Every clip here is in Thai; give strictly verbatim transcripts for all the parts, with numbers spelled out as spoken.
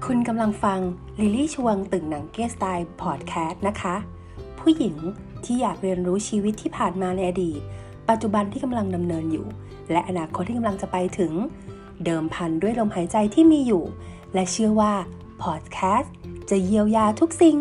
คุณกำลังฟังลิลลี่ชวงตึงหนังเก้สไตล์พอดแคสต์นะคะผู้หญิงที่อยากเรียนรู้ชีวิตที่ผ่านมาในอดีตปัจจุบันที่กำลังดำเนินอยู่และอนาคตที่กำลังจะไปถึงเดิมพันด้วยลมหายใจที่มีอยู่และเชื่อว่าพอดแคสต์จะเยียวยาทุกสิ่ง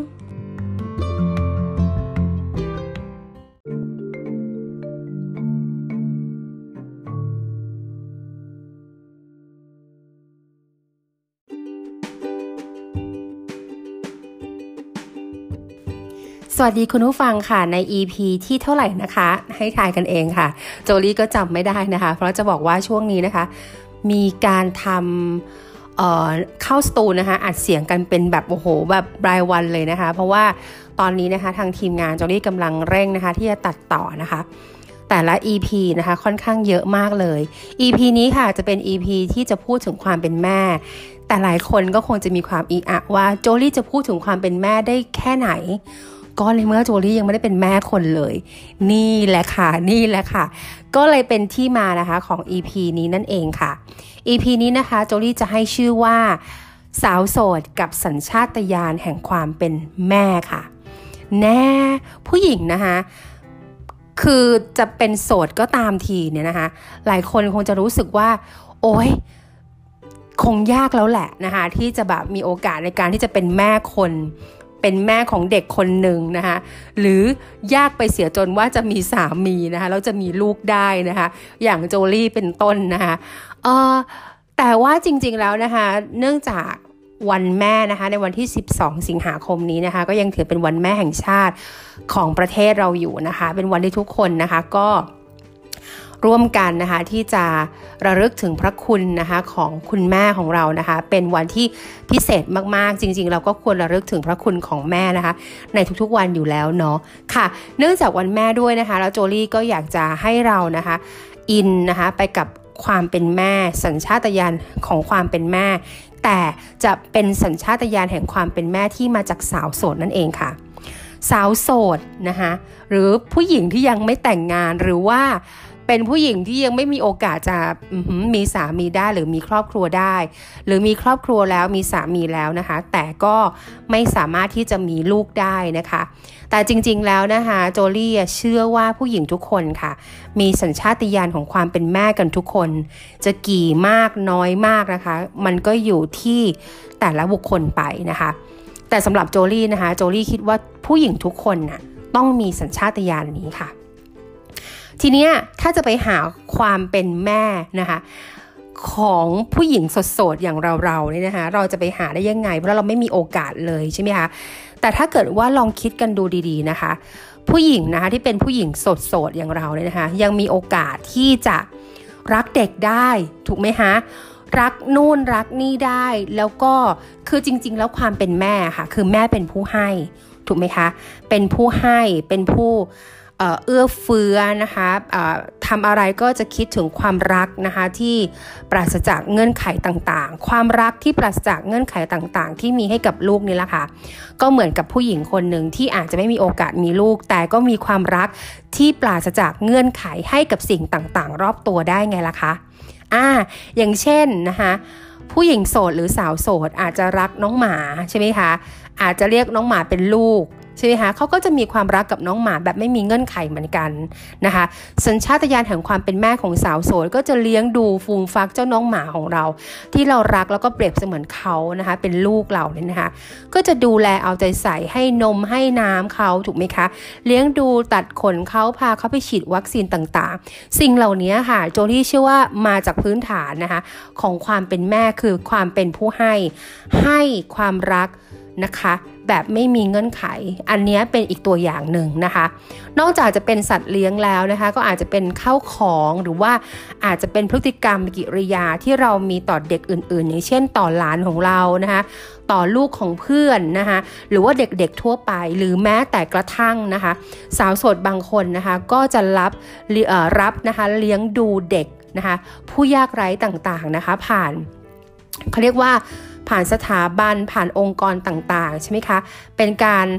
สวัสดีคุณผู้ฟังค่ะใน อี พี ที่เท่าไหร่นะคะให้ทายกันเองค่ะโจลี่ก็จำไม่ได้นะคะเพราะจะบอกว่าช่วงนี้นะคะมีการทำเอ่อเข้าสตูนะคะอัดเสียงกันเป็นแบบโอ้โหแบบรายวันเลยนะคะเพราะว่าตอนนี้นะคะทางทีมงานโจลี่กำลังเร่งนะคะที่จะตัดต่อนะคะแต่ละ อี พี นะคะค่อนข้างเยอะมากเลย อี พี นี้ค่ะจะเป็น อี พี ที่จะพูดถึงความเป็นแม่แต่หลายคนก็คงจะมีความอีอะว่าโจลี่จะพูดถึงความเป็นแม่ได้แค่ไหนก็เลยเมื่อโจลี่ยังไม่ได้เป็นแม่คนเลยนี่แหละค่ะนี่แหละค่ะก็เลยเป็นที่มานะคะของ อี พี นี้นั่นเองค่ะ อี พี นี้นะคะโจลี่จะให้ชื่อว่าสาวโสดกับสัญชาตญาณแห่งความเป็นแม่ค่ะแน่ผู้หญิงนะคะคือจะเป็นโสดก็ตามทีเนี่ยนะคะหลายคนคงจะรู้สึกว่าโอ๊ยคงยากแล้วแหละนะคะที่จะแบบมีโอกาสในการที่จะเป็นแม่คนเป็นแม่ของเด็กคนหนึ่งนะคะหรือยากไปเสียจนว่าจะมีสามีนะคะแล้วจะมีลูกได้นะคะอย่างโจลี่เป็นต้นนะคะเออแต่ว่าจริงๆแล้วนะคะเนื่องจากวันแม่นะคะในวันที่สิบสองสิงหาคมนี้นะคะก็ยังถือเป็นวันแม่แห่งชาติของประเทศเราอยู่นะคะเป็นวันที่ทุกคนนะคะก็ร่วมกันนะคะที่จะระลึกถึงพระคุณนะคะของคุณแม่ของเรานะคะเป็นวันที่พิเศษมากๆจริงๆเราก็ควรระลึกถึงพระคุณของแม่นะคะในทุกๆวันอยู่แล้วเนาะค่ะเนื่องจากวันแม่ด้วยนะคะแล้วโจลี่ก็อยากจะให้เรานะคะอินนะคะไปกับความเป็นแม่สัญชาตญาณของความเป็นแม่แต่จะเป็นสัญชาตญาณแห่งความเป็นแม่ที่มาจากสาวโสดนั่นเองค่ะสาวโสดนะคะหรือผู้หญิงที่ยังไม่แต่งงานหรือว่าเป็นผู้หญิงที่ยังไม่มีโอกาสจะมีสามีได้หรือมีครอบครัวได้หรือมีครอบครัวแล้วมีสามีแล้วนะคะแต่ก็ไม่สามารถที่จะมีลูกได้นะคะแต่จริงๆแล้วนะคะโจลี่เชื่อว่าผู้หญิงทุกคนค่ะมีสัญชาตญาณของความเป็นแม่กันทุกคนจะกี่มากน้อยมากนะคะมันก็อยู่ที่แต่ละบุคคลไปนะคะแต่สำหรับโจลี่นะคะโจลี่คิดว่าผู้หญิงทุกคนน่ะต้องมีสัญชาตญาณนี้ค่ะทีเนี้ยถ้าจะไปหาความเป็นแม่นะคะของผู้หญิงโสดๆอย่างเราๆเนี่ยนะคะเราจะไปหาได้ยังไงเพราะเราไม่มีโอกาสเลยใช่ไหมคะแต่ถ้าเกิดว่าลองคิดกันดูดีๆนะคะผู้หญิงนะคะที่เป็นผู้หญิงโสดๆอย่างเราเนี่ยนะคะยังมีโอกาสที่จะรักเด็กได้ถูกไหมคะรักนู่นรักนี่ได้แล้วก็คือจริงๆแล้วความเป็นแม่ค่ะคือแม่เป็นผู้ให้ถูกไหมคะเป็นผู้ให้เป็นผู้เอื้อเฟื้อนะคะทำอะไรก็จะคิดถึงความรักนะคะที่ปราศจากเงื่อนไขต่างๆความรักที่ปราศจากเงื่อนไขต่างๆที่มีให้กับลูกนี่แหละค่ะก็เหมือนกับผู้หญิงคนหนึ่งที่อาจจะไม่มีโอกาสมีลูกแต่ก็มีความรักที่ปราศจากเงื่อนไขให้กับสิ่งต่างๆรอบตัวได้ไงล่ะคะอ่าอย่างเช่นนะคะผู้หญิงโสดหรือสาวโสดอาจจะรักน้องหมาใช่ไหมคะอาจจะเรียกน้องหมาเป็นลูกใช่ไหมคะเขาก็จะมีความรักกับน้องหมาแบบไม่มีเงื่อนไขเหมือนกันนะคะสัญชาตญาณแห่งความเป็นแม่ของสาวโสดก็จะเลี้ยงดูฟูมฟักเจ้าน้องหมาของเราที่เรารักแล้วก็เปรียบเสมือนเขานะคะเป็นลูกเราเนี่ยนะคะก็จะดูแลเอาใจใส่ให้นมให้น้ำเขาถูกไหมคะเลี้ยงดูตัดขนเขาพาเขาไปฉีดวัคซีนต่างๆสิ่งเหล่านี้ค่ะโจลี่เชื่อว่ามาจากพื้นฐานนะคะของความเป็นแม่คือความเป็นผู้ให้ให้ความรักนะคะแบบไม่มีเงื่อนไขอันนี้เป็นอีกตัวอย่างหนึ่งนะคะนอกจากจะเป็นสัตว์เลี้ยงแล้วนะคะก็อาจจะเป็นข้าวของหรือว่าอาจจะเป็นพฤติกรรมกิริยาที่เรามีต่อเด็กอื่นๆอย่างเช่นต่อหลานของเรานะคะต่อลูกของเพื่อนนะคะหรือว่าเด็กๆทั่วไปหรือแม้แต่กระทั่งนะคะสาวโสดบางคนนะคะก็จะรับเอ่อรับนะคะเลี้ยงดูเด็กนะคะผู้ยากไร้ต่างๆนะคะผ่านเขาเรียกว่าผ่านสถาบันผ่านองค์กรต่างๆใช่ไหมคะเป็นการ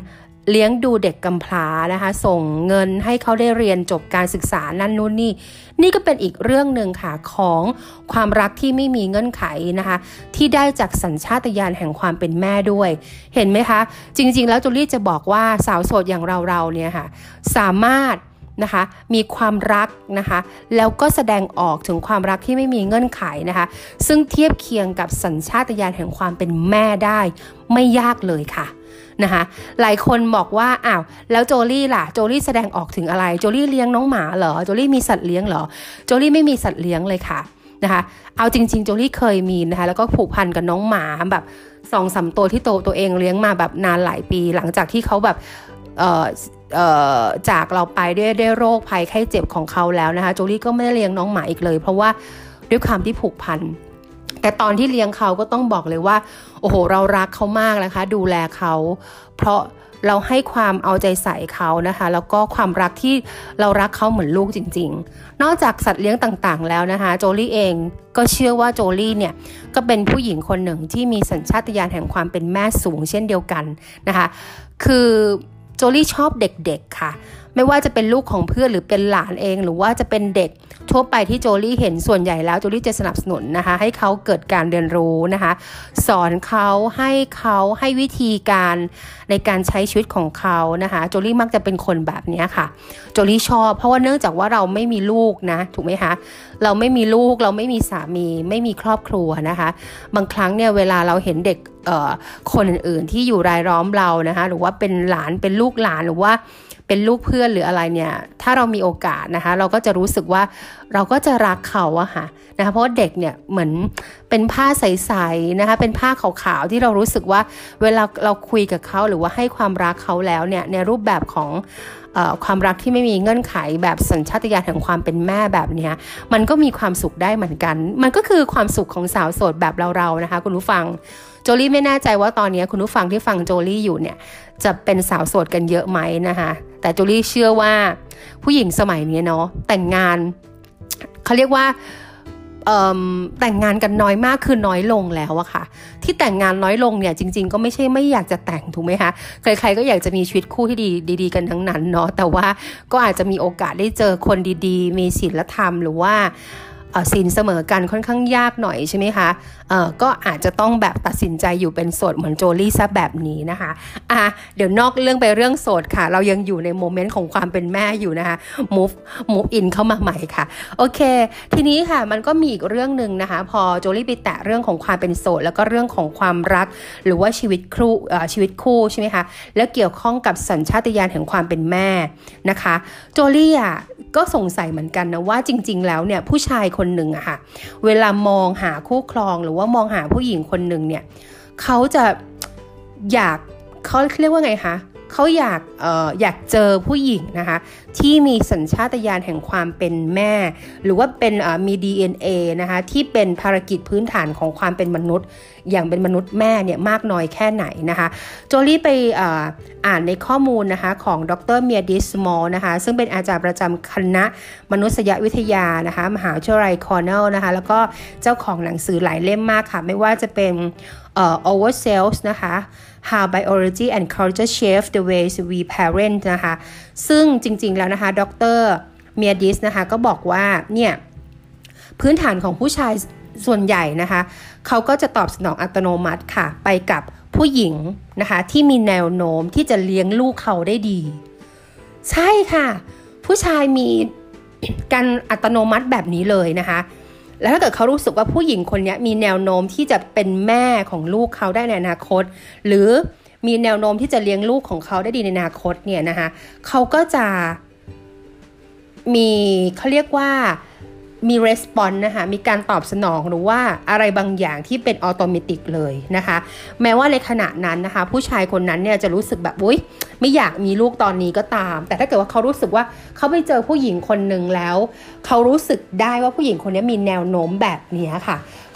เลี้ยงดูเด็กกำพร้านะคะส่งเงินให้เขาได้เรียนจบการศึกษานั่นนู่นนี่นี่ก็เป็นอีกเรื่องหนึ่งค่ะของความรักที่ไม่มีเงื่อนไขนะคะที่ได้จากสัญชาตญาณแห่งความเป็นแม่ด้วยเห็นไหมคะจริงๆแล้วจูลี่จะบอกว่าสาวโสดอย่างเราๆเนี่ยค่ะสามารถนะคะมีความรักนะคะแล้วก็แสดงออกถึงความรักที่ไม่มีเงื่อนไขนะคะซึ่งเทียบเคียงกับสัญชาตญาณแห่งความเป็นแม่ได้ไม่ยากเลยค่ะนะคะหลายคนบอกว่าอ้าวแล้วโจลี่ล่ะโจลี่แสดงออกถึงอะไรโจลี่เลี้ยงน้องหมาเหรอโจลี่มีสัตว์เลี้ยงเหรอโจลี่ไม่มีสัตว์เลี้ยงเลยค่ะนะคะเอาจริงๆโจลี่เคยมีนะคะแล้วก็ผูกพันกับน้องหมาแบบสองสามตัวที่โตตัวเองเลี้ยงมาแบบนานหลายปีหลังจากที่เขาแบบเอ่อเอ่อจากเราไปด้วยด้วยโรคภัยไข้เจ็บของเขาแล้วนะคะโจลี่ก็ไม่ได้เลี้ยงน้องหมาอีกเลยเพราะว่าด้วยความที่ผูกพันแต่ตอนที่เลี้ยงเขาก็ต้องบอกเลยว่าโอ้โหเรารักเขามากนะคะดูแลเขาเพราะเราให้ความเอาใจใส่เขานะคะแล้วก็ความรักที่เรารักเขาเหมือนลูกจริงๆนอกจากสัตว์เลี้ยงต่างๆแล้วนะคะโจลี่เองก็เชื่อว่าโจลี่เนี่ยก็เป็นผู้หญิงคนหนึ่งที่มีสัญชาตญาณแห่งความเป็นแม่สูงเช่นเดียวกันนะคะคือโจลี่ชอบเด็กๆค่ะไม่ว่าจะเป็นลูกของเพื่อนหรือเป็นหลานเองหรือว่าจะเป็นเด็กทั่วไปที่โจลี่เห็นส่วนใหญ่แล้วโจลี่จะสนับสนุนนะคะให้เขาเกิดการเรียนรู้นะคะสอนเขาให้เขาให้วิธีการในการใช้ชีวิตของเขานะคะโจลี่มักจะเป็นคนแบบนี้ค่ะโจลี่ชอบเพราะว่าเนื่องจากว่าเราไม่มีลูกนะถูกไหมคะเราไม่มีลูกเราไม่มีสามีไม่มีครอบครัวนะคะบางครั้งเนี่ยเวลาเราเห็นเด็กเอ่อคนอื่นๆที่อยู่รายล้อมเรานะคะหรือว่าเป็นหลานเป็นลูกหลานหรือว่าเป็นลูกเพื่อนหรืออะไรเนี่ยถ้าเรามีโอกาสนะคะเราก็จะรู้สึกว่าเราก็จะรักเขาอะค่ะนะคะเพราะเด็กเนี่ยเหมือนเป็นผ้าใสๆนะคะเป็นผ้าขาวๆที่เรารู้สึกว่าเวลาเราคุยกับเขาหรือว่าให้ความรักเขาแล้วเนี่ยในรูปแบบของเอ่อความรักที่ไม่มีเงื่อนไขแบบสัญชาตญาณแห่งความเป็นแม่แบบนี้มันก็มีความสุขได้เหมือนกันมันก็คือความสุขของสาวโสดแบบเราๆนะคะคุณผู้ฟังโจลี่ไม่แน่ใจว่าตอนนี้คุณผู้ฟังที่ฟังโจลี่อยู่เนี่ยจะเป็นสาวโสดกันเยอะไหมนะคะแต่โจลี่เชื่อว่าผู้หญิงสมัยนี้เนาะแต่งงานเขาเรียกว่าแต่งงานกันน้อยมากคือน้อยลงแล้วอะค่ะที่แต่งงานน้อยลงเนี่ยจริงๆก็ไม่ใช่ไม่อยากจะแต่งถูกไหมคะใครๆก็อยากจะมีชีวิตคู่ที่ดีดีๆกันทั้งนั้นเนาะแต่ว่าก็อาจจะมีโอกาสได้เจอคนดีๆมีศีลธรรมหรือว่าศีลเสมอกันค่อนข้างยากหน่อยใช่ไหมคะเอ่อก็อาจจะต้องแบบตัดสินใจอยู่เป็นโสดเหมือนโจลี่ซะแบบนี้นะคะอ่ะเดี๋ยวนอกเรื่องไปเรื่องโสดค่ะเรายังอยู่ในโมเมนต์ของความเป็นแม่อยู่นะคะ move move in เข้ามาใหม่ค่ะโอเคทีนี้ค่ะมันก็มีอีกเรื่องนึงนะคะพอโจลี่ไปแตะเรื่องของความเป็นโสดแล้วก็เรื่องของความรักหรือว่าชีวิตคู่เอ่อชีวิตคู่ใช่ไหมคะแล้วเกี่ยวข้องกับสัญชาตญาณแห่งความเป็นแม่นะคะโจลี่อ่ะก็สงสัยเหมือนกันนะว่าจริงๆแล้วเนี่ยผู้ชายคนหนึ่งอะค่ะเวลามองหาคู่ครองหรือว่ามองหาผู้หญิงคนหนึ่งเนี่ยเขาจะอยากเขาเรียกว่าไงคะเขาอยากเอ่ออยากเจอผู้หญิงนะคะที่มีสัญชาตญาณแห่งความเป็นแม่หรือว่าเป็นเอ่อมี ดี เอ็น เอ นะคะที่เป็นภารกิจพื้นฐานของความเป็นมนุษย์อย่างเป็นมนุษย์แม่เนี่ยมากน้อยแค่ไหนนะคะโจลี่ไปเอ่ออ่านในข้อมูลนะคะของดรเมียดิสมอลนะคะซึ่งเป็นอาจารย์ประจำคณะมนุษยวิทยานะคะมหาวิทยาลัยคอร์เนลนะคะแล้วก็เจ้าของหนังสือหลายเล่มมากค่ะไม่ว่าจะเป็นเอ่อ Ourselves นะคะ How Biology and Culture Shape the Ways We Parent นะคะซึ่งจริงๆแล้วนะคะดรเมียดิสนะคะก็บอกว่าเนี่ยพื้นฐานของผู้ชายส่วนใหญ่นะคะเขาก็จะตอบสนองอัตโนมัติค่ะไปกับผู้หญิงนะคะที่มีแนวโน้มที่จะเลี้ยงลูกเขาได้ดีใช่ค่ะผู้ชายมีการอัตโนมัติแบบนี้เลยนะคะแล้วถ้าเกิดเขารู้สึกว่าผู้หญิงคนนี้มีแนวโน้มที่จะเป็นแม่ของลูกเขาได้ในอนาคตหรือมีแนวโน้มที่จะเลี้ยงลูกของเขาได้ดีในอนาคตเนี่ยนะคะเขาก็จะมีเขาเรียกว่ามี response นะคะมีการตอบสนองหรือว่าอะไรบางอย่างที่เป็นออโตเมติกเลยนะคะแม้ว่าในขณะนั้นนะคะผู้ชายคนนั้นเนี่ยจะรู้สึกแบบอุ๊ยไม่อยากมีลูกตอนนี้ก็ตามแต่ถ้าเกิดว่าเขารู้สึกว่าเขาไปเจอผู้หญิงคนหนึ่งแล้วเขารู้สึกได้ว่าผู้หญิงคนนี้มีแนวโน้มแบบนี้ค่ะ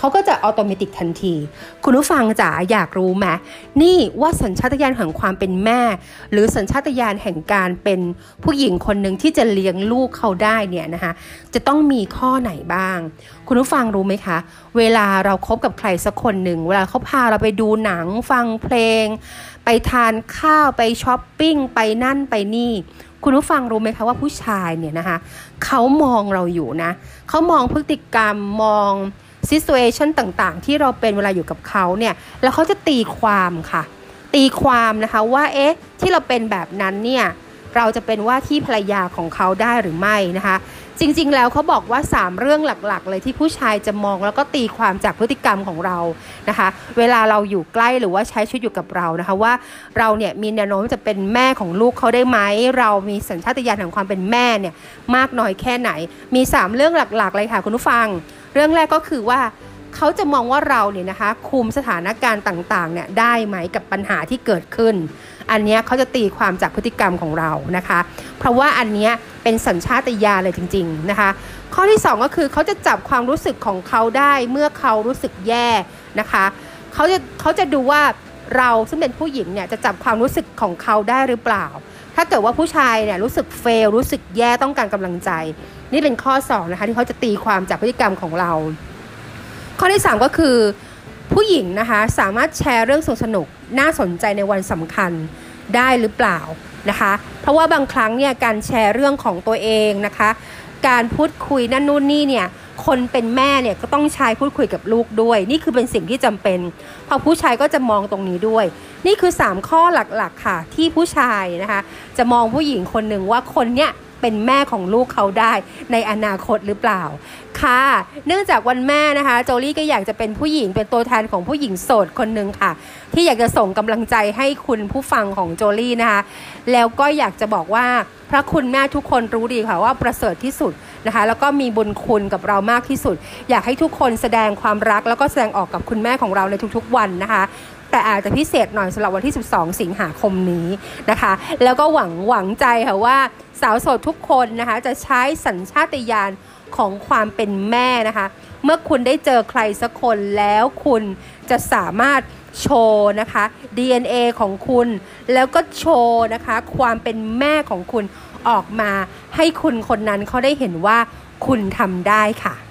เขาก็จะอัตโนมัติทันทีคุณผู้ฟังจ๋าอยากรู้ไหมนี่ว่าสัญชาตญาณแห่งความเป็นแม่หรือสัญชาตญาณแห่งการเป็นผู้หญิงคนหนึ่งที่จะเลี้ยงลูกเขาได้เนี่ยนะคะจะต้องมีข้อไหนบ้างคุณผู้ฟังรู้ไหมคะเวลาเราคบกับใครสักคนหนึ่งเวลาเขาพาเราไปดูหนังฟังเพลงไปทานข้าวไปช้อปปิ้งไปนั่นไปนี่คุณผู้ฟังรู้ไหมคะว่าผู้ชายเนี่ยนะคะเขามองเราอยู่นะเขามองพฤติกรรมมองsituation ต่างๆที่เราเป็นเวลาอยู่กับเขาเนี่ยแล้วเขาจะตีความค่ะตีความนะคะว่าเอ๊ะที่เราเป็นแบบนั้นเนี่ยเราจะเป็นว่าที่ภรรยาของเขาได้หรือไม่นะคะจริงๆแล้วเขาบอกว่าสามเรื่องหลักๆเลยที่ผู้ชายจะมองแล้วก็ตีความจากพฤติกรรมของเรานะคะเวลาเราอยู่ใกล้หรือว่าใช้ชีวิตอยู่กับเรานะคะว่าเราเนี่ยมีแนวโน้มจะเป็นแม่ของลูกเขาได้ไหมเรามีสัญชาตญาณแห่งความเป็นแม่เนี่ยมากน้อยแค่ไหนมีสามเรื่องหลักๆเลยค่ะคุณผู้ฟังเรื่องแรกก็คือว่าเขาจะมองว่าเราเนี่ยนะคะคุมสถานการณ์ต่างๆเนี่ยได้ไหมกับปัญหาที่เกิดขึ้นอันนี้เขาจะตีความจากพฤติกรรมของเรานะคะเพราะว่าอันนี้เป็นสัญชาตญาณเลยจริงๆนะคะข้อที่สองก็คือเขาจะจับความรู้สึกของเขาได้เมื่อเขารู้สึกแย่นะคะเขาจะเขาจะดูว่าเราซึ่งเป็นผู้หญิงเนี่ยจะจับความรู้สึกของเขาได้หรือเปล่าถ้าเกิดว่าผู้ชายเนี่ยรู้สึกเฟลรู้สึกแย่ต้องการกำลังใจนี่เป็นข้อสองนะคะที่เขาจะตีความจากพฤติกรรมของเราข้อที่สามก็คือผู้หญิงนะคะสามารถแชร์เรื่องสนุกๆน่าสนใจในวันสำคัญได้หรือเปล่านะคะเพราะว่าบางครั้งเนี่ยการแชร์เรื่องของตัวเองนะคะการพูดคุยนั่นนู่นนี่เนี่ยคนเป็นแม่เนี่ยก็ต้องใช้พูดคุยกับลูกด้วยนี่คือเป็นสิ่งที่จำเป็นเพราะผู้ชายก็จะมองตรงนี้ด้วยนี่คือสามข้อหลักๆค่ะที่ผู้ชายนะคะจะมองผู้หญิงคนหนึ่งว่าคนเนี้ยเป็นแม่ของลูกเขาได้ในอนาคตหรือเปล่าค่ะเนื่องจากวันแม่นะคะโจลี่ก็อยากจะเป็นผู้หญิงเป็นตัวแทนของผู้หญิงโสดคนหนึ่งค่ะที่อยากจะส่งกำลังใจให้คุณผู้ฟังของโจลี่นะคะแล้วก็อยากจะบอกว่าพระคุณแม่ทุกคนรู้ดีค่ะว่าประเสริฐที่สุดนะคะแล้วก็มีบุญคุณกับเรามากที่สุดอยากให้ทุกคนแสดงความรักแล้วก็แสดงออกกับคุณแม่ของเราในทุกๆวันนะคะแต่อาจจะพิเศษหน่อยสำหรับวันที่สิบสองสิงหาคมนี้นะคะแล้วก็หวังหวังใจค่ะว่าสาวโสดทุกคนนะคะจะใช้สัญชาตญาณของความเป็นแม่นะคะเมื่อคุณได้เจอใครสักคนแล้วคุณจะสามารถโชว์นะคะ ดี เอ็น เอ ของคุณแล้วก็โชว์นะคะความเป็นแม่ของคุณออกมาให้คุณคนนั้นเขาได้เห็นว่าคุณทำได้ค่ะ